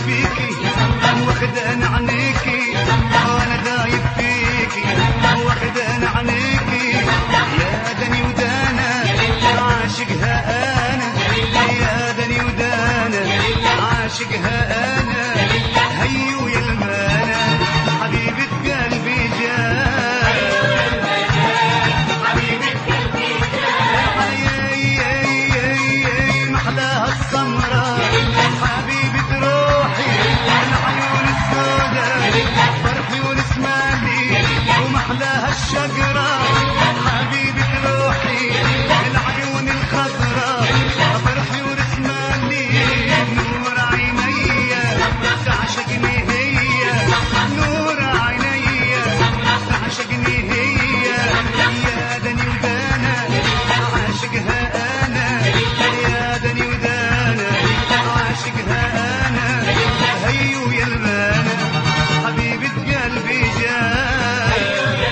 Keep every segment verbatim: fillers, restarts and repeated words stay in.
فيكي واخدان عنيكي وانا دايب فيكي واخدان عنيكي يا دني ودانا عاشقها انا يا دني ودانا عاشقها انا هيو يا المانا حبيبة قلبي جاي حبيبة قلبي جاي محلاها السمراء حبيبة روحي العيون السوداء فرحي ونسمالي ومحلاها الشجرة حبيبة روحي العيون الخضراء فرحي ونسمالي نور عينيا تعشقني هي نور عينيا تعشقني هي يا دني ودانا عاشقها انا يا دني ودانا عاشقها انا هيو يا المانا حبيبة قلبي جاي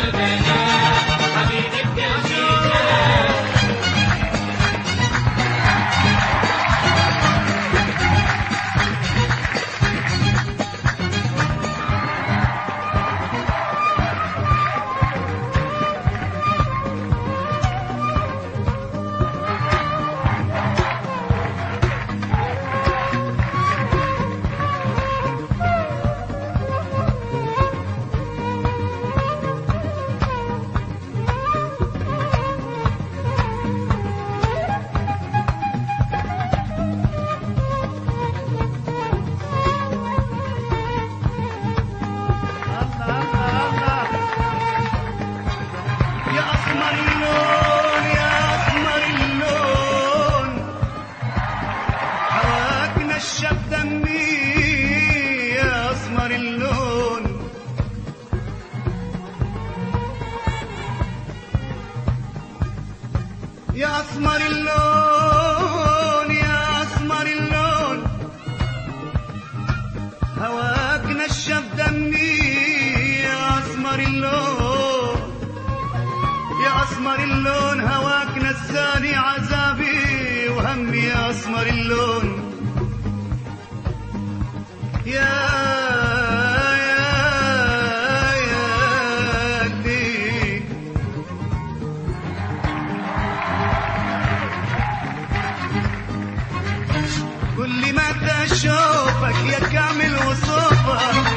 يا أسمر اللون يا أسمر اللون هواك نشف دمي يا أسمر اللون يا أسمر اللون هواك نساني عذابي وهمي يا أسمر اللون يا كل ما اشوفك يا كامل وصوفك